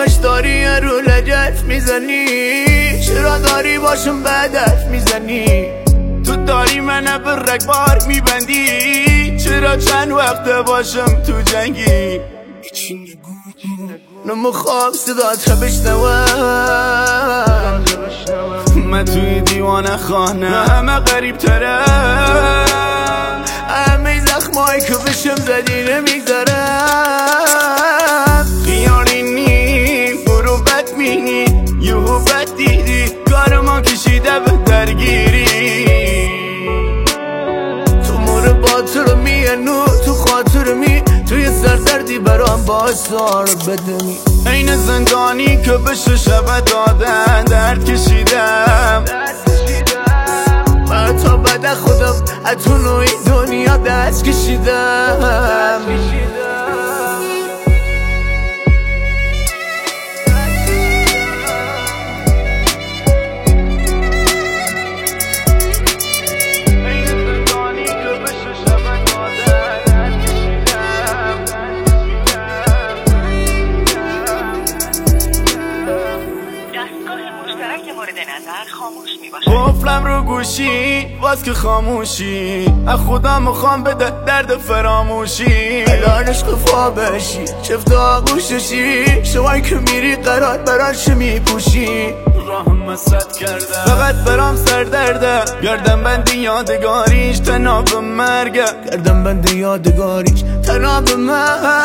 همش داری رو لجت میزنی، چرا داری باشم بدت میزنی؟ تو داری منو به رگبار میبندی، چرا چند وقت باشم تو جنگی؟ نمیخوام صدات بشنوم، من توی دیوانه خانه همه غریب ترم، همه زخمایی که بشم زدی نمیگذرم. خیالی نی برو بد مینی، یهو بد دیدی کار ما کشیده به درگیری. تو مور باطر میانو تو خاطر می، توی سردردی برام باسار بدمی. این زندانی که بشه شب دادن درد کشیدم، من تا بعد خودم اتونوی دنیا دست کشیدم. قفلم رو گوشی باز که خاموشی، از خدا میخوام بده درد فراموشی. الان عشق بشی چفت آغوششی، شوایی که میری قرار براش میپوشی. راهم مسد کردم فقط برام سردرده، گردم بندی یادگاریش تناب مرگه، گردم بندی یادگاریش تناب مرگه.